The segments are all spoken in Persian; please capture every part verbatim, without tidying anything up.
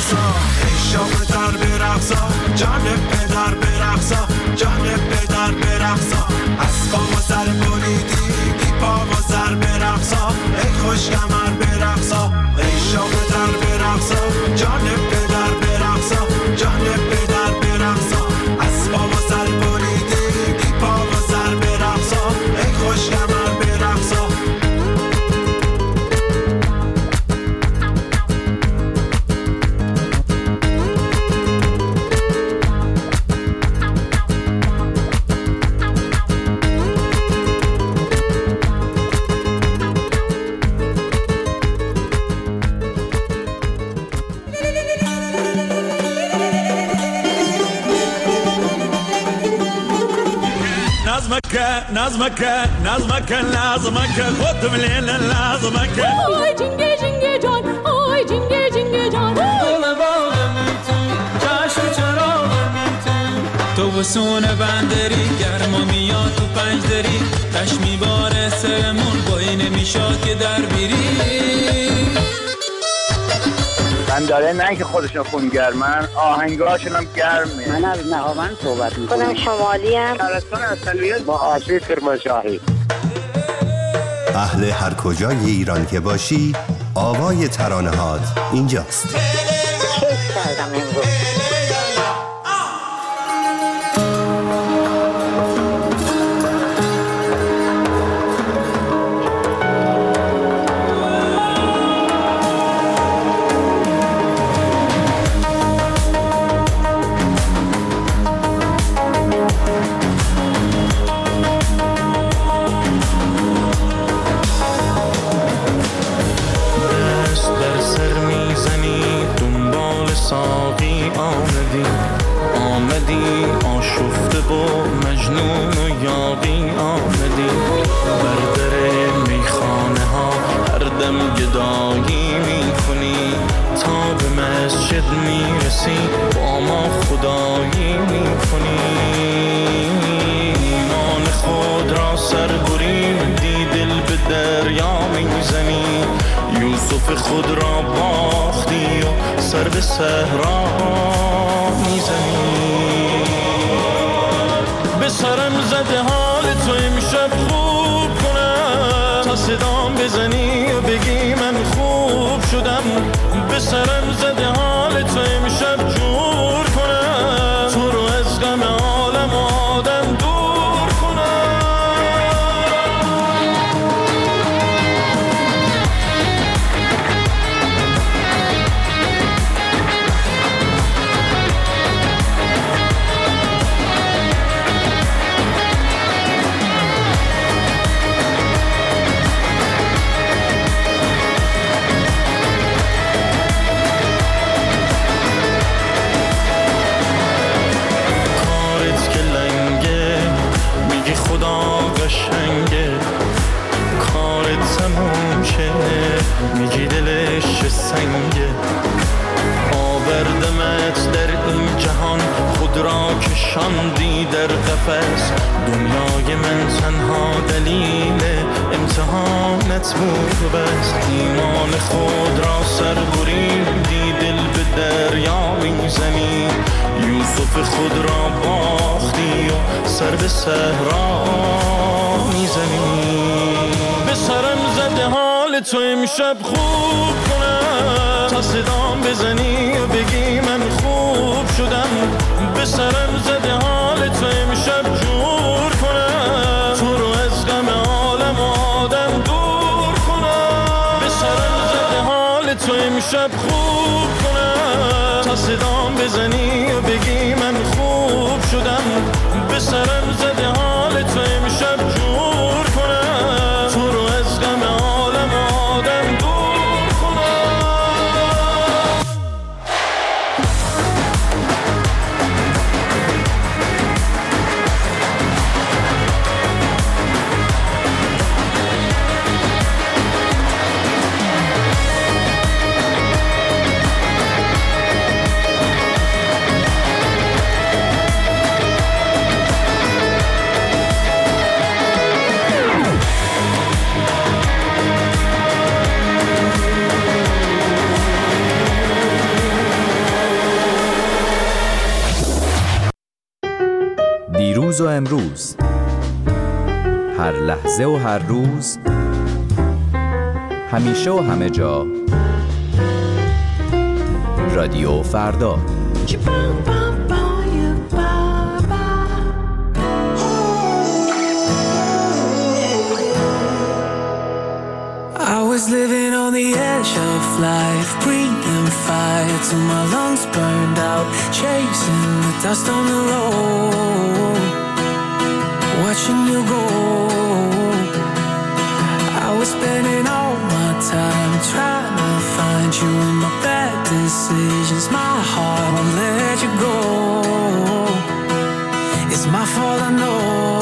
برقصا ایشا پدر برقصا جان پدر برقصا جان پدر برقصا اسبا و سر بریدی بی پا و سر برقصا ای خوش کمر برقصا ایشا پدر برقصا جان پدر برقصا جان پدر برقصا اسبا و سر بریدی بی پا و سر برقصا ای خوش کمر برقصا نظمك نظمك نظمك خد من نظمك آی جنگه جنگه جان آی جنگه جنگه جان گل باغم تو چشم چراغم تو تو وسون بندری گرما میاد تو پنج دری تش میباره سرمون بایی نمیشاد که در بیری من داره نه که خودشون خونگرمن آهنگاشون هم گرمه. من از نهاوند صحبت میکنم. خودم شمالی ام ترستان اصلیت با آشی کرمانشاهی. اهل هر کجای ایران که باشی آوای ترانه‌هات اینجاست. کیف کردم امروز. خود را باختی و سر به صحرا میزنی به سرم زده حال تو امشب خوب کنم تا صدام بزنی و بگی من خوب شدم به سرم زده حال تو امشب جور کنم تو رو از غم عالم آدم دور کنم میگی دلش سنگه آوردمت در این جهان خود را کشاندی در قفس دنیای من تنها دلیل امتحانت بود بس ایمان خود را سر بریدی دل به دریا میزنی یوسف خود را باختی و سر به صحرا میزنی به سرم زده حال تو امشب خوب کنم تا صدام بزنی و بگی من خوب شدم به سرم زده حال تو امشب جور کنم تو رو از غم عالم آدم دور کنم به سرم زده حال تو امشب خوب کنم تا صدام بزنی و بگی من خوب شدم به سرم زده حال تو امشب جور کنم تو رو از غم عالم آدم دور کنم دیروز و امروز، هر لحظه و هر روز، همیشه و همه جا. رادیو فردا. I was living on the edge of life, breathing fire till my lungs burned out, chasing the dust on the road, watching you go. I was spending all my time trying to find you in my bad decisions. My heart won't let you go. It's my fault, I know.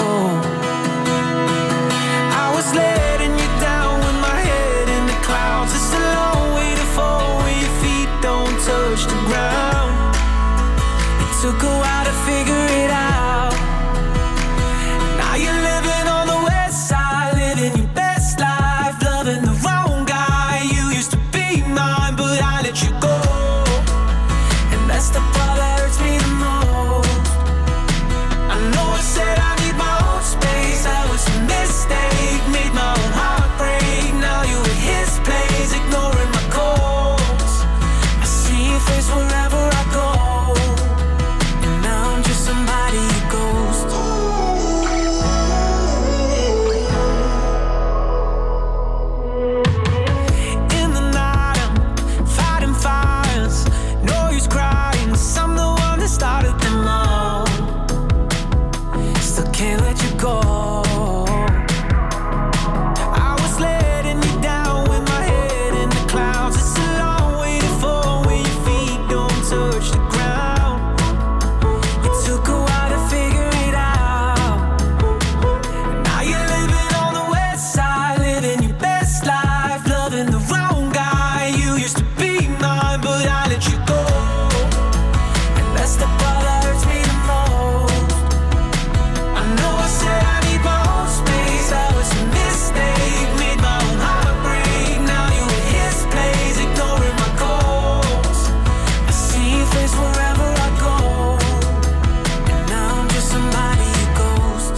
I was letting you down with my head in the clouds. It's a long way to fall when your feet don't touch the ground. It took a while to figure it out. Now you're living on the west side, living your best life, loving the wrong guy. You used to be mine, but I let you go. And that's the part that hurts me the most. I know I said I need my own space. That was a mistake, made my own heart break. Now you're in his place, ignoring my calls. I see your face wherever I go. And now I'm just somebody you ghost. In the night I'm fighting fires, no use crying, 'cause I'm the one that started them all. Still can't let you go. I was letting you down with my head in the clouds. It's a long way to fall when your feet don't touch the ground. It took a while to figure it out. Now you're living on the west side, living your best life, loving the wrong guy. You used to be mine, but I let you go. And that's the part that hurts me the most. I know I said I need my own space. That was a mistake, made my own heart break. Now you're in his place, ignoring my calls. I see your face wherever I go. And now I'm just somebody you ghost.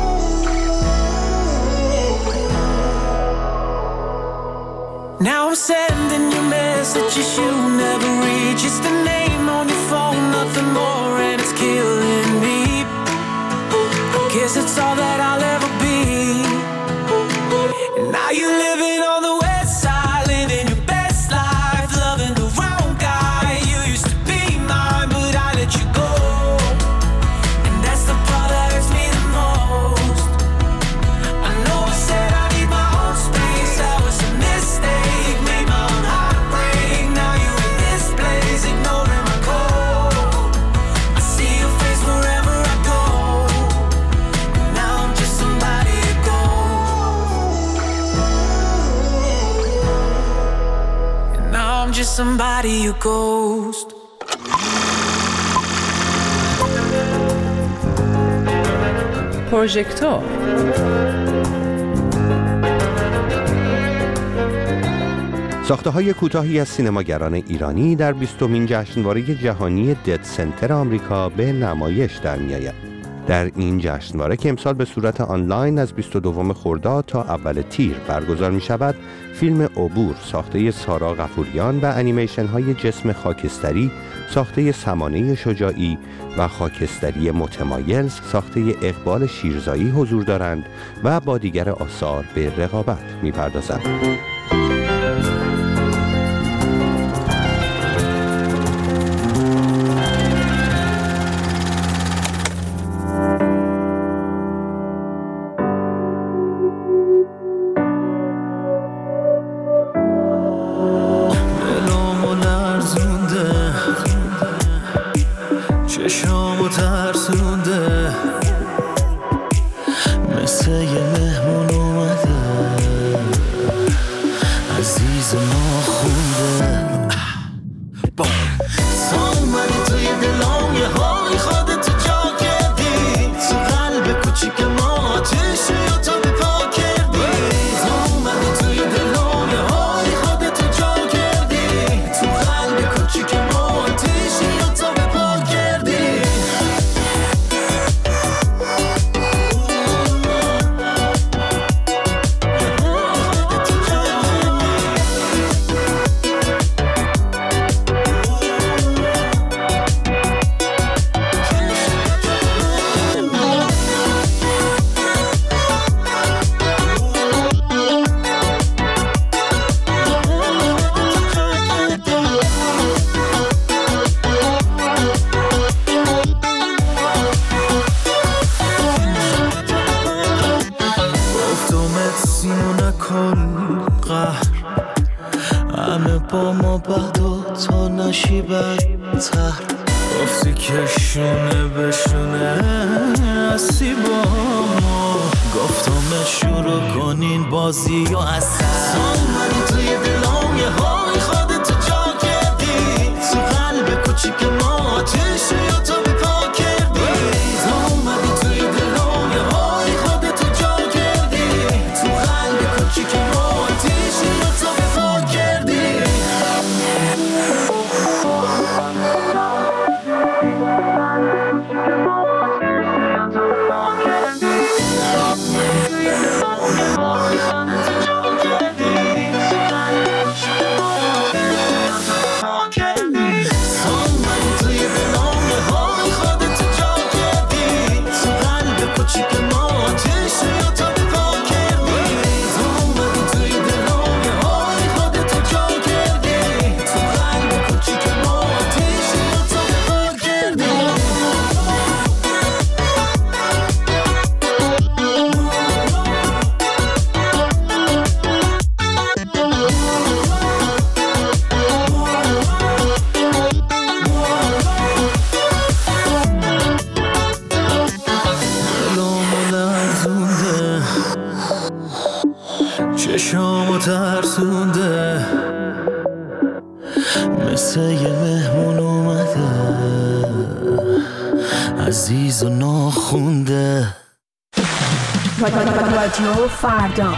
Now I'm sending you messages you never read. Just a name on your phone, nothing more, and it's killing me. I guess it's all that I'll ever be. And now you're living on the west side, living your best life, loving the wrong guy. You used to be mine, but I let you go. And that's the part that hurts me the most. I know I said I need my own space. That was a mistake, made my own heart break. Now you're in this place, ignoring my call. I see your face wherever I go. And now I'm just somebody you ghost. And now I'm just somebody you ghost. پروژکتور ساخته‌های کوتاهی از سینماگران ایرانی در بیستمین جشنواره جهانی دد سنتر آمریکا به نمایش در می‌آید. در این جشنواره که امسال به صورت آنلاین از بیست و دوم خرداد تا اول تیر برگزار می‌شود، فیلم عبور ساخته سارا غفوریان و انیمیشن‌های جسم خاکستری ساخته سمانه شجاعی و خاکستری متمایل ساخته اقبال شیرزایی حضور دارند و با دیگر آثار به رقابت می‌پردازند. چشامو ترسونده مثل یه مهمون اومده عزیز ما خونده تا اومدی توی دلام یه حالی خودتو جا کردی تو قلب کوچیک ما آتیشی و تو به پا کردی تا اومدی توی دلام یه حالی خودتو جا کردی تو قلب کوچیک ما آتیشی و تو به پا کردی اما بعدو تو نشی بدتر گفتی که شونه بشونه هستی با ما گفتم شروع کنین بازی و اصلا اومدی توی دلام یه های خودتو جا کردی تو قلب کوچیک ما آتش یا تو به پا کردی تو اومدی توی دلام یه های خودتو جا کردی تو قلب کوچیک ما آتش یا تو به پا کردی چشامو ترسونده مثل یه مهمون اومده عزیز و ناخونده رادیو فردا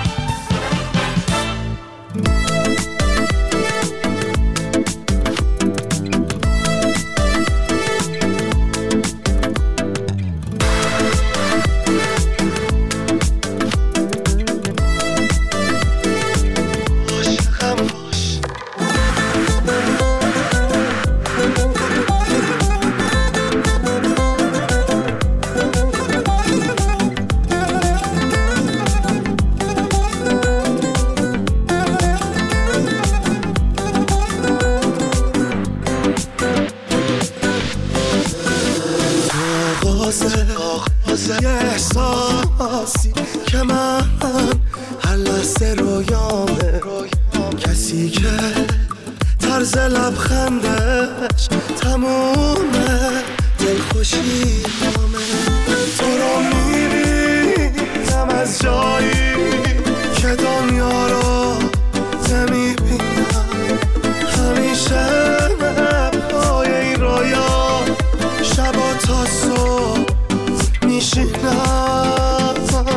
یه احساسی که من هر لحظه رویامه کسی که طرز لبخندش تمومه دلخوشی همه تو رو میبینم از جایی که دنیا رو نمیبینم همیشه پای این رویا شبا تا صبح میشینم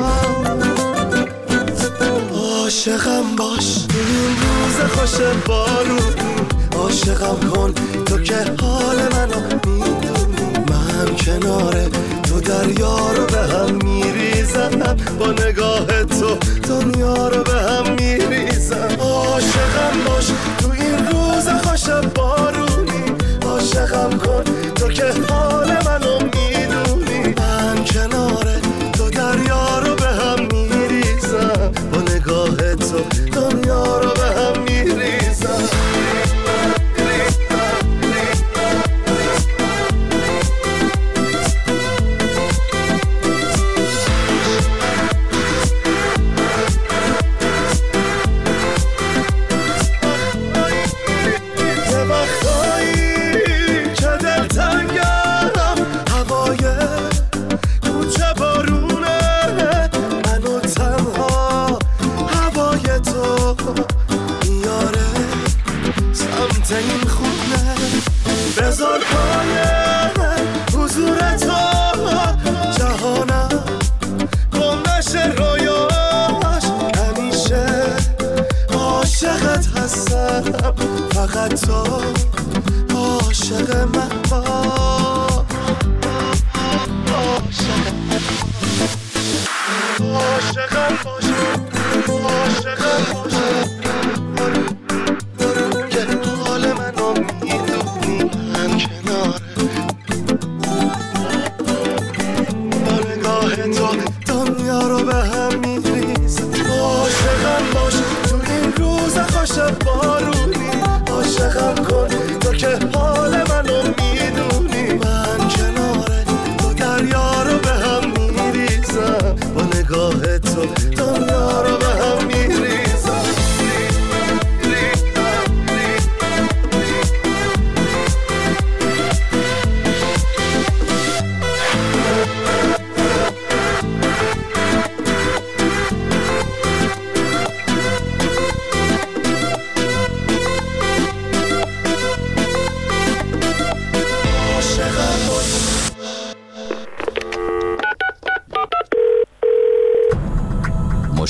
عاشقم باش این روز خوش بارونی عاشقم کن تو که حال منو میدونی من کنار تو دریا رو به هم میریزم با نگاه تو دنیا رو به هم میریزم عاشقم باش تو این روز خوش بارونی عاشقم کن تو که حال منو میدونی من کنار تو دریا رو به هم میریزم با نگاه تو دنیا رو به هم میریزم این خونه بذار پای حضور تو جهانم گم نشه رویاش همیشه عاشقت هستم فقط تو عاشق من باش عاشقم باش عاشقم باش دنیا رو به هم میریزم عاشقم باش تو این روز خوش بارونی عاشقم کن تو که حال منو میدونی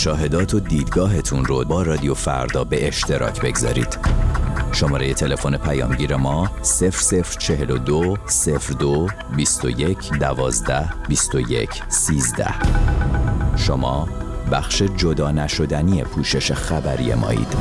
مشاهدات و دیدگاهتون رو با رادیو فردا به اشتراک بگذارید. شماره تلفن پیامگیر ما صفر صفر چهل و دو صفر دو بیست و یک دوازده بیست و یک سیزده. شما بخش جدا نشدنی پوشش خبری مایید.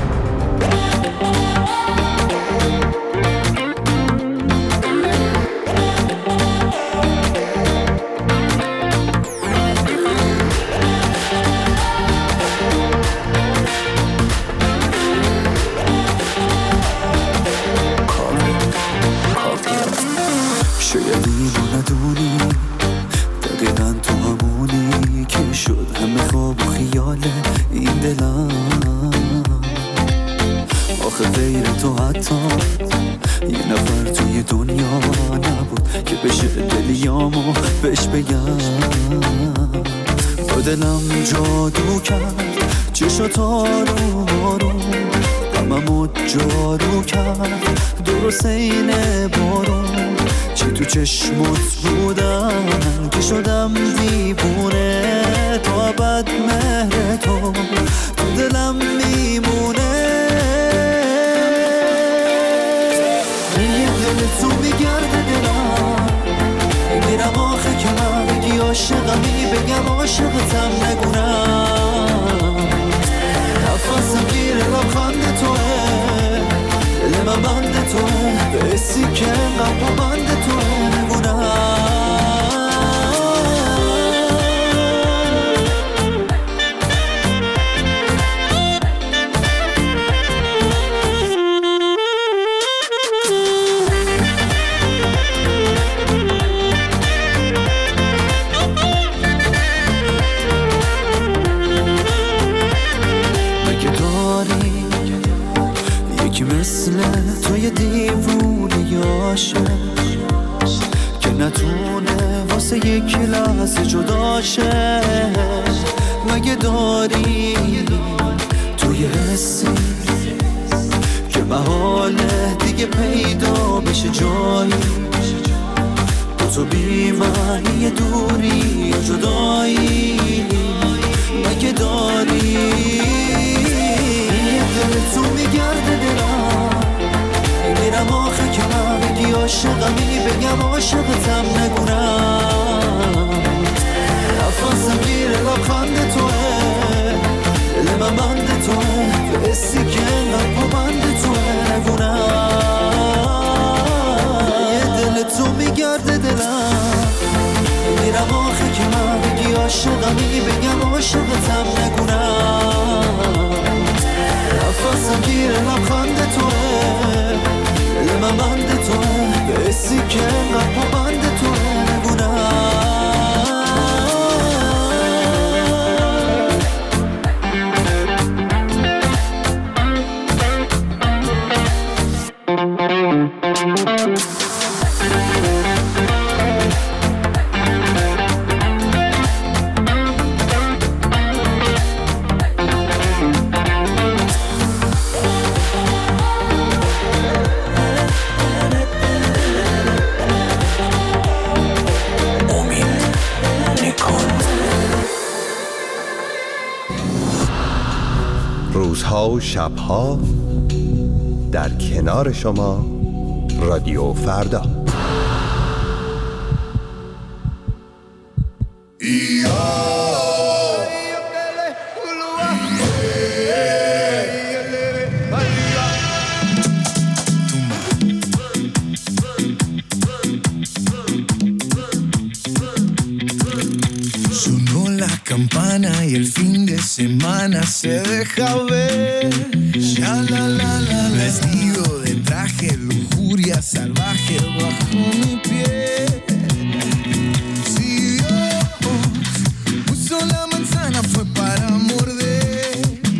بهش بگم با دلم جادو کرد چشات آروم آروم غممو جارو کرد درست این بارون چی تو چشمت بودم که شدم دیوونه تا ابد مهر تو تو دلم میمونه یه دل تو میگرده دلم میرم آخه که من بگی عاشقمی بگم عاشقتم نگونم نفسم گیره لبخند توه دل من بند توه به حسی که انقدر بند توه نگونم که نتونه واسه یک لحظه جدا شه مگه داری توی حسی که محاله دیگه پیدا بشه جایی با تو بی معنی دوری و جدایی مگه داری یه دل تو میگرده دلم میرم آخه که من بگی عاشقمی بگم عاشقتم نگونم نفسم گیره لبخند توه دل من بند توه به حسی که انقدر با بند توه نگونم یه دل تو میگرده دلم میرم آخه که من بگی عاشقمی بگم عاشقتم نگونم نفسم گیره لبخند توه دل من بند توه به حسی که انقدر با بند توه نگونم روزها و شبها در کنار شما رادیو فردا. Sonó la campana y el fin de semana se deja ver. Ya la la la, vestido de traje, lujuria salvaje bajo mi piel. Si Dios puso la manzana fue para morder.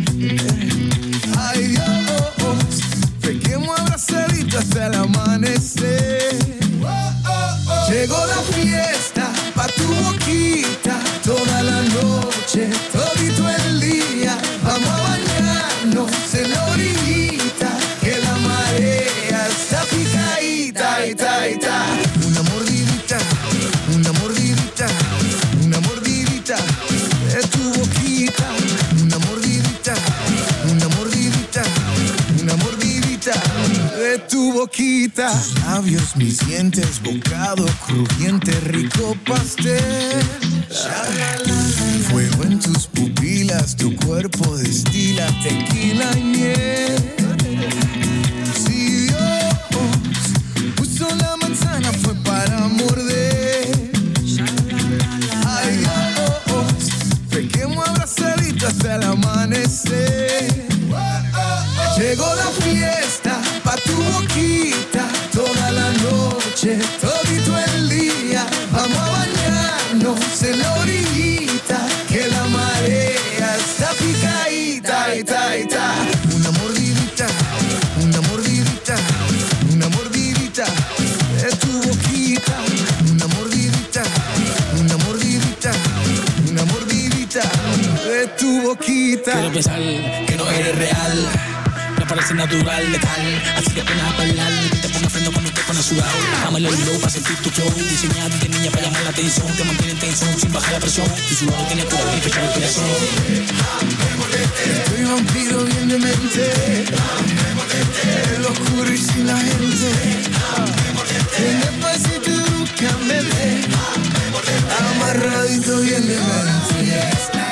Ay Dios, pequemos abrazaditos hasta el amanecer. Llegó la fiesta pa' tu boquita, toda la noche, todito el día. Vamos a bañarnos en la orillita, que la marea está picadita, ita, ita. Una mordidita, una mordidita, una mordidita de tu boquita. boquita, tus labios, mis dientes, bocado crujiente, rico pastel. Fuego en tus pupilas, tu cuerpo destila tequila y miel. Si Dios puso la manzana fue para morder. Ay Dios, pequemos abrazaditos hasta el amanecer. Llegó la fiesta pa' tu boquita, toda la noche, todito el día. Vamos a bañarnos en la orillita, que la marea está picadita, ita, ita. Una mordidita, una mordidita, una mordidita de tu boquita. Una mordidita, una mordidita, una mordidita de tu boquita. Quiero pensar que no eres real, parece natural, letal, así que apenas a bailar, te ponga freno cuando te pones sudado. Dámelo el low para sentir tu flow, diseñado de niña para llamar la atención, te mantiene en tensión sin bajar la presión, tu sudor tiene tu y fechar el corazón. Estoy vampiro bien de mente, el oscuro y sin la gente, en el pasito nunca me ve, amarradito bien de mente.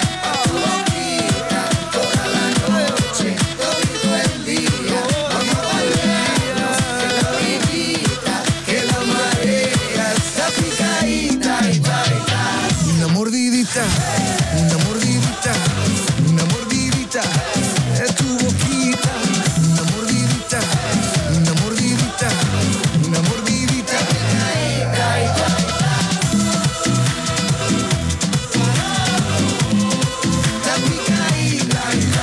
Una mordidita, una mordidita de tu boquita. Una mordidita, una mordidita, una mordidita. La picadita.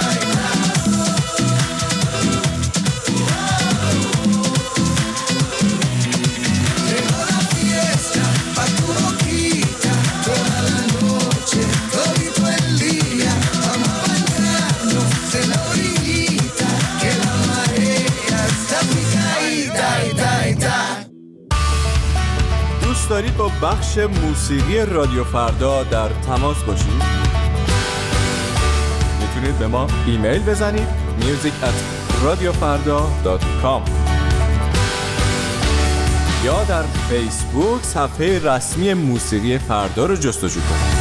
Llegó la fiesta pa' tu boquita, toda la noche, todito el día. Vamos a bañarnos en la orillita, que la marea está picadita, ita, ita. دوست دارید با بخش موسیقی رادیو فردا در تماس باشید؟ میتونید به ما ایمیل بزنید music at radiofarda dot com یا در فیسبوک صفحه رسمی موسیقی فردا رو جستجو کنید.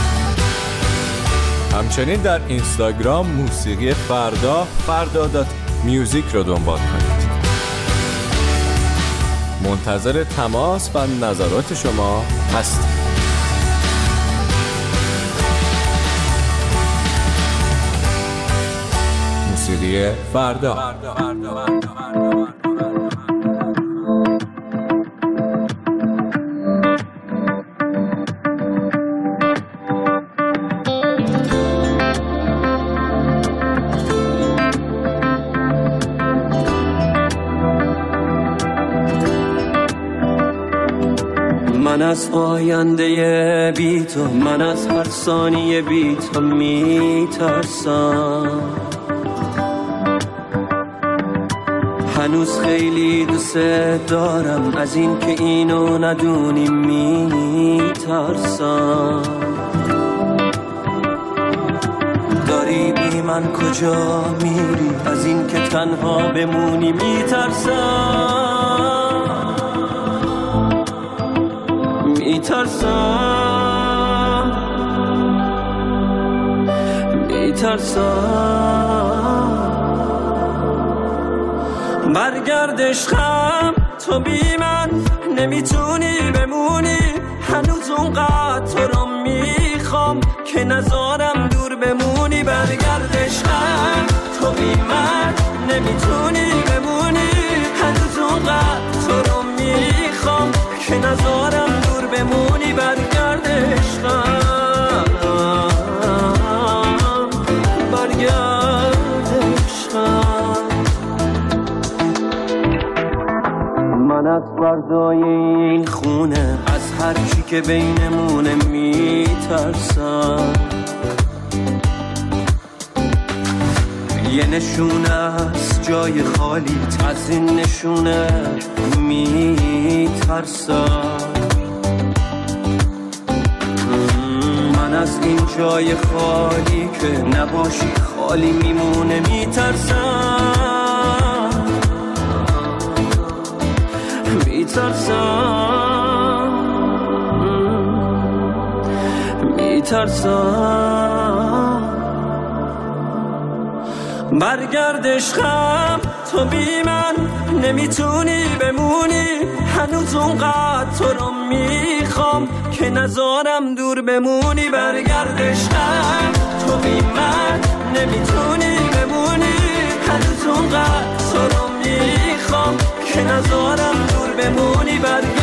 همچنین در اینستاگرام موسیقی فردا فردا دات میوزیک رو دنبال کنید. منتظر تماس و نظرات شما هستم. موسیقی فردا. من از آینده بی تو، من از هر ثانیه بی تو میترسم. هنوز خیلی دوست دارم، از این که اینو ندونی میترسم. داری بی من کجا میری، از این که تنها بمونی میترسم. میترسم میترسم برگرد عشقم، تو بی من نمیتونی بمونی. هنوز اونقدر تو رو میخوام که نذارم دور بمونی. برگرد عشقم، تو بی من نمیتونی بمونی. هنوز اونقدر تو رو میخوام که نذارم دور بمونی. برگرد عشقم، برگرد عشقم. من از فردای این خونه، از هر چی که بینمونه میترسم. یه نشونه از جای خالیت، از این نشونه میترسم. من از این جای خالی که نباشی خالی میمونه میترسم. میترسم میترسم برگرد عشقم تو بی من نمیتونی بمونی هنوز اونقدر تو رو میخوام که نذارم دور بمونی برگرد عشقم تو بی من نمیتونی بمونی هنوز اونقدر تو رو میخوام که نذارم دور بمونی برگرد